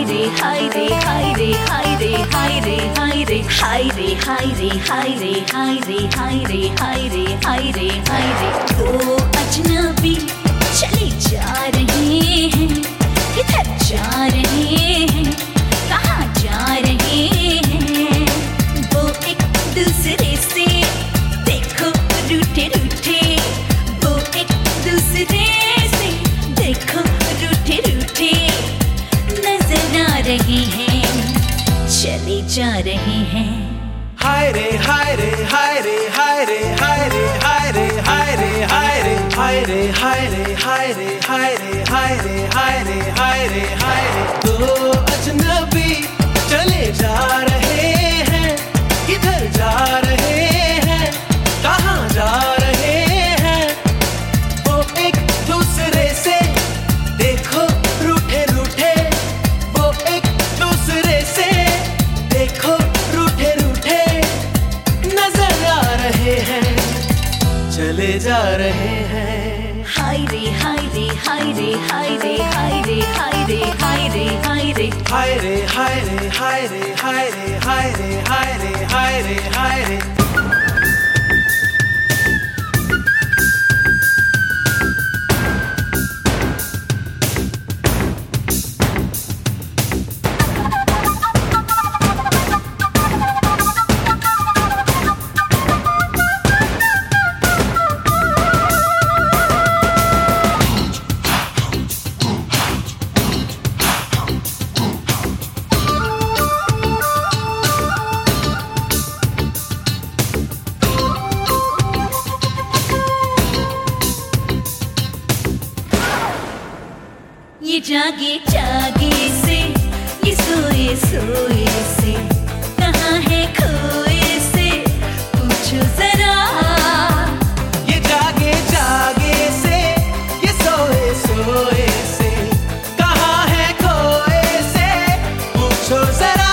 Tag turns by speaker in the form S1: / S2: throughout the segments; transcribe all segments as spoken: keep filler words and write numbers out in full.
S1: रे हाय रे हाय रे हाय रे हाय रे हाय रे हाय रे हाय रे हाय रे हाय रे हाय रे हाय रे हाय रे हाय रे दो अजनबी चले जा रहे हैं, किधर जा रहे हैं, कहाँ जा रहे हैं। वो एक दूसरे से देखो रूठे रूठे, वो एक दूसरे से देखो रूठे रूठे नजर आ रहे हैं, चले जा रहे हैं।
S2: हाय रे हाय रे हाय रे हाय रे हाय रे हाय रे हाय रे हाय रे हाय रे हाय रे हाय रे हाय रे हाय रे हाय रे हाय रे हाय रे दो अजनबी चले जा रहे हैं, किधर जा रहे हैं, कहाँ जा रहे हैं। वो एक दूसरे से देखो रूठे रूठे, वो एक दूसरे से देखो रूठे रूठे नजर आ रहे हैं, चले जा रहे हैं।
S1: हाय रे हाय रे हाय रे हाय रे हाय रे हाय रे हाय रे हाय रे
S2: हाय रे हाय रे हाय रे हाय रे हाय रे हाय रे हाय रे हाय रे
S1: ये जागे जागे से, ये सोए सोए से, कहाँ है खोए से पूछो जरा।
S2: ये जागे जागे से, ये सोए सोए से, कहाँ है खोए से पूछो जरा।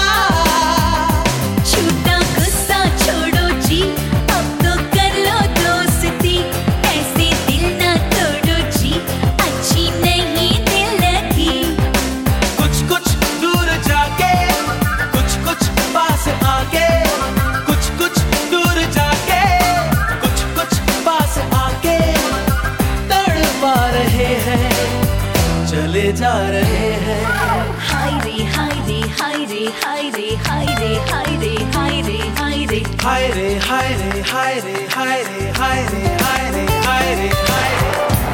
S1: छूटा गुस्सा छोड़ो जी, अब तो कर लो दोस्ती, ऐसे दिल ना तोड़ो जी, अच्छी नहीं दिल लगी।
S2: कुछ कुछ दूर जाके, कुछ कुछ पास आके, कुछ कुछ दूर जाके, कुछ कुछ पास आके तड़पा रहे हैं, चले जा रहे हैं।
S1: हाय रे हाय रे हाय रे हाय रे हाय रे हाय रे हाय रे हाय रे
S2: हाय रे हाय रे हाय रे हाय रे हाय रे हाय रे हाय रे हाय रे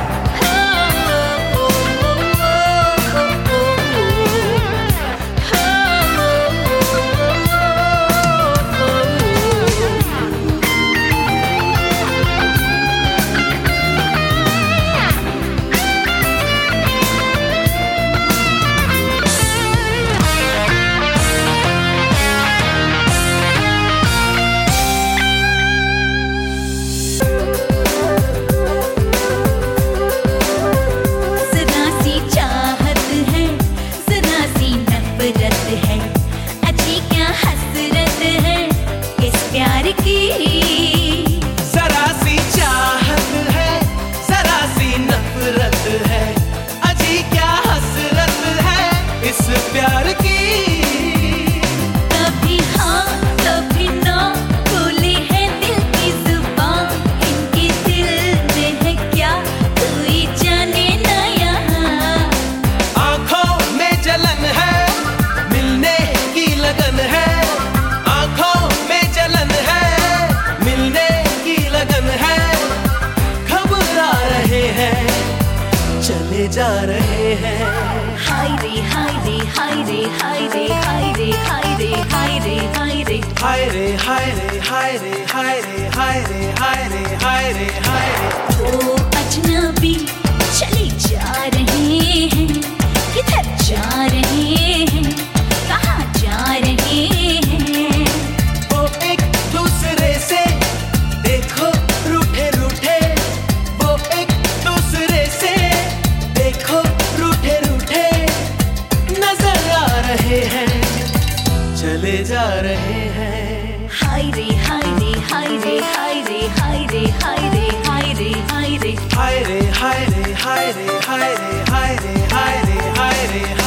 S1: है, अच्छी क्या हसरत है इस प्यार की।
S2: जरा सी चाहत है, जरा सी नफरत है, अजी क्या हसरत है इस प्यार की।
S1: कभी हाँ कभी ना बोले है दिल की जुबान, इनके दिल में है क्या कोई जाने ना यहाँ।
S2: आंखों में जलन है, मिलने की लगन है, आंखों में जलन है, मिलने की लगन है, घबरा रहे हैं, चले जा रहे हैं।
S1: हाय रे हाय रे हाय रे हाय रे हाय रे हाय रे हाय रे हाय रे
S2: हाय रे हाय रे हाय रे हाय रे हाय रे हाय रे हाय रे हाय रे
S1: दो अजनबी चले जा रहे हैं, किधर जा रहे हैं, कहाँ जा रहे हैं।
S2: वो एक दूसरे से देखो रूठे रूठे, वो एक दूसरे से देखो रूठे रूठे नजर आ रहे हैं, चले जा रहे हैं।
S1: हाय रे हाय रे हाय रे हाय रे हाय रे हाय रे हाय रे हाय रे
S2: हाय रे हाय रे हाय रे हाय रे हाय रे हाय रे हाय रे